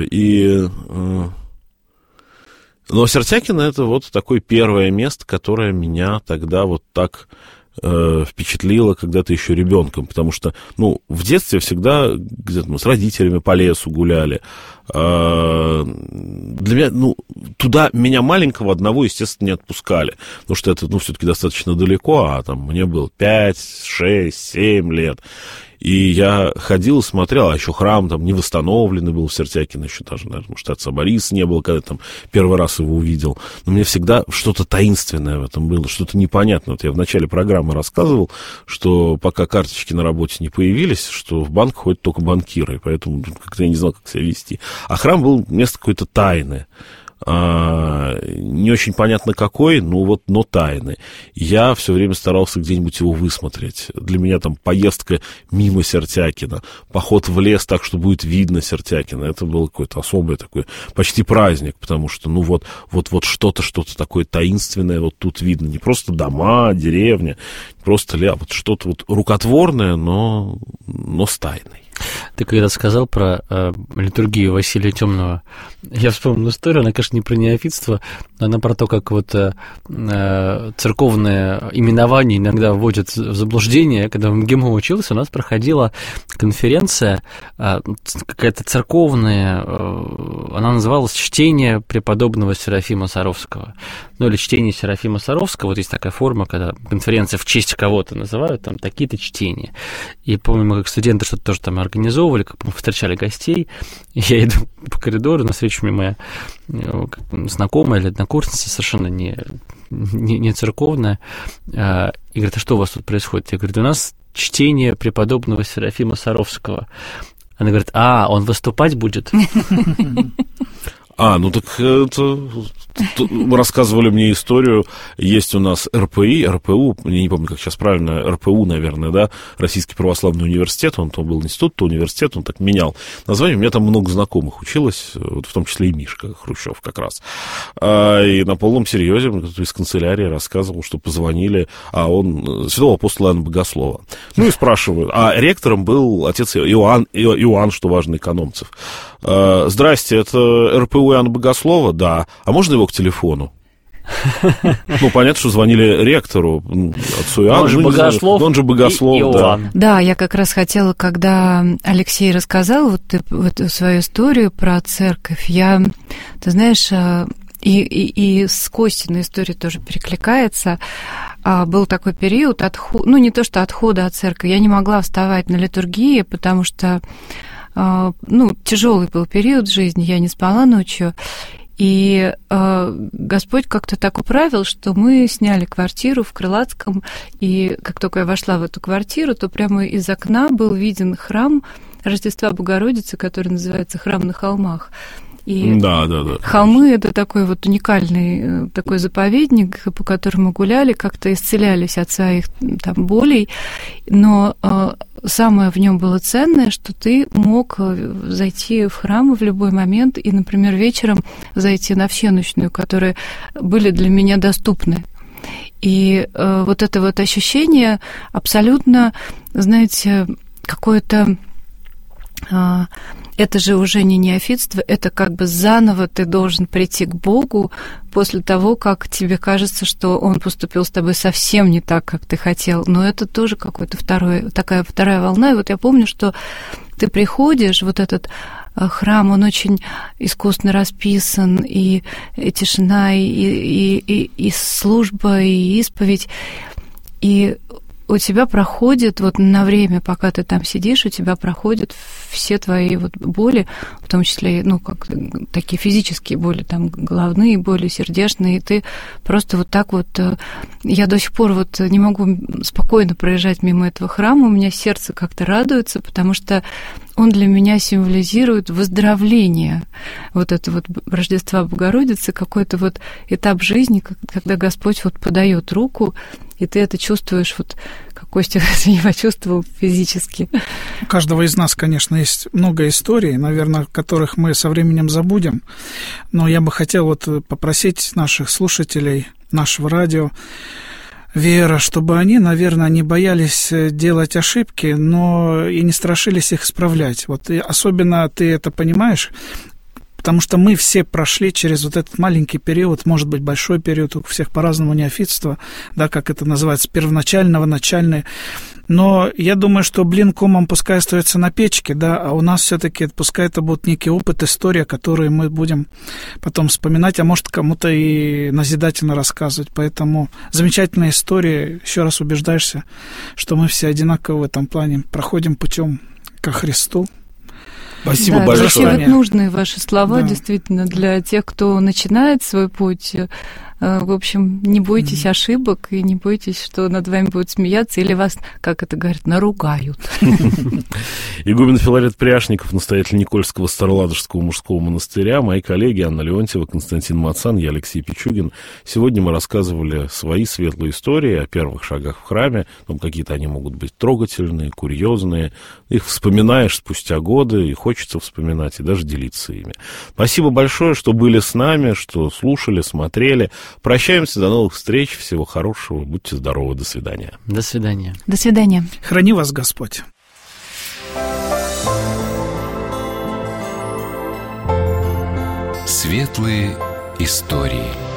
но Сертякино — это вот такое первое место, которое меня тогда вот так впечатлило когда-то еще ребенком, потому что, в детстве всегда где-то мы с родителями по лесу гуляли. Для меня, туда меня маленького одного, естественно, не отпускали, потому что это, все-таки достаточно далеко, а там мне было 5, 6, 7 лет. И я ходил и смотрел, а еще храм там не восстановленный был в Сертякино, еще даже, наверное, может, отца Бориса не было, когда я там первый раз его увидел. Но мне всегда что-то таинственное в этом было, что-то непонятное. Вот я в начале программы рассказывал, что пока карточки на работе не появились, что в банк ходят только банкиры, поэтому как-то я не знал, как себя вести. А храм был место какой-то тайны. Не очень понятно какой, но тайны. Я все время старался где-нибудь его высмотреть. Для меня там поездка мимо Сертякино, поход в лес так, что будет видно Сертякино, это был какой-то особый такой, почти праздник, потому что, вот что-то такое таинственное вот тут видно. Не просто дома, деревня, просто вот что-то вот рукотворное, но с тайной. Ты когда сказал про литургию Василия Темного, я вспомнил историю, она, конечно, не про неофитство, но она про то, как вот церковное именование иногда вводят в заблуждение. Когда в МГИМО учился, у нас проходила конференция, какая-то церковная, она называлась «Чтение преподобного Серафима Саровского». Или «Чтение Серафима Саровского». Вот есть такая форма, когда конференция в честь кого-то называют, там такие-то чтения. И помню, мы как студенты что-то тоже там организовывали, как мы встречали гостей. Я иду по коридору, навстречу мне моя знакомая или однокурсница, совершенно не церковная, и говорит: а что у вас тут происходит? Я говорю: у нас чтение преподобного Серафима Саровского. Она говорит: он выступать будет? Так это... Вы рассказывали мне историю, есть у нас РПУ, я не помню, как сейчас правильно, РПУ, наверное, да, Российский православный университет, он то был институт, то университет, он так менял название, у меня там много знакомых училось, вот в том числе и Мишка Хрущев как раз, и на полном серьезе из канцелярии рассказывал, что позвонили, он святого апостола Иоанна Богослова, и спрашивают, ректором был отец Иоанн, что важно, Экономцев. Здрасте, это РПУ Иоанна Богослова? Да. А можно его к телефону? Понятно, что звонили ректору, отцу Иоанну. Он же Богослов, да. Да, я как раз хотела, когда Алексей рассказал эту свою историю про церковь, ты знаешь, и с Костиной историей тоже перекликается. Был такой период не то что отхода от церкви, я не могла вставать на литургии, потому что тяжелый был период в жизни, я не спала ночью, и Господь как-то так управил, что мы сняли квартиру в Крылатском, и как только я вошла в эту квартиру, то прямо из окна был виден храм Рождества Богородицы, который называется «Храм на холмах». И да. холмы – это такой вот уникальный такой заповедник, по которому гуляли, как-то исцелялись от своих там болей, но самое в нем было ценное, что ты мог зайти в храм в любой момент и, например, вечером зайти на всенощную, которые были для меня доступны. И вот это вот ощущение абсолютно, знаете, какое-то... Это же уже не неофитство, это как бы заново ты должен прийти к Богу после того, как тебе кажется, что Он поступил с тобой совсем не так, как ты хотел. Но это тоже какой-то такая вторая волна. И вот я помню, что ты приходишь, вот этот храм, он очень искусно расписан, и тишина, и служба, и исповедь. И у тебя проходит, вот на время, пока ты там сидишь, у тебя проходят все твои вот боли, в том числе, ну, как такие физические боли, там, головные боли, сердечные, и ты просто вот так вот... Я до сих пор вот не могу спокойно проезжать мимо этого храма, у меня сердце как-то радуется, потому что он для меня символизирует выздоровление, вот это вот Рождества Богородицы, какой-то вот этап жизни, когда Господь вот подает руку, и ты это чувствуешь, вот как Костя это не почувствовал физически. У каждого из нас, конечно, есть много историй, наверное, которых мы со временем забудем, но я бы хотел вот попросить наших слушателей нашего радио, Вера, чтобы они, наверное, не боялись делать ошибки, но и не страшились их исправлять. Вот и особенно ты это понимаешь, потому что мы все прошли через вот этот маленький период, может быть, большой период, у всех по-разному неофитство, да, как это называется, первоначального, начальное. Но я думаю, что блин комом пускай остается на печке, да, а у нас все-таки пускай это будет некий опыт, история, которую мы будем потом вспоминать, а может, кому-то и назидательно рассказывать. Поэтому замечательная история, еще раз убеждаешься, что мы все одинаковы в этом плане, проходим путем ко Христу. Спасибо да, большое. Вообще вот нужные ваши слова, да. Действительно, для тех, кто начинает свой путь. В общем, не бойтесь ошибок и не бойтесь, что над вами будут смеяться или вас, как это говорят, наругают. Игумен Филарет Пряшников, настоятель Никольского Староладожского мужского монастыря, мои коллеги Анна Леонтьева, Константин Мацан, я Алексей Пичугин. Сегодня мы рассказывали свои светлые истории о первых шагах в храме. Там какие-то они могут быть трогательные, курьезные. Их вспоминаешь спустя годы, и хочется вспоминать, и даже делиться ими. Спасибо большое, что были с нами, что слушали, смотрели. Прощаемся, до новых встреч, всего хорошего, будьте здоровы, до свидания. До свидания. До свидания. Храни вас Господь. Светлые истории.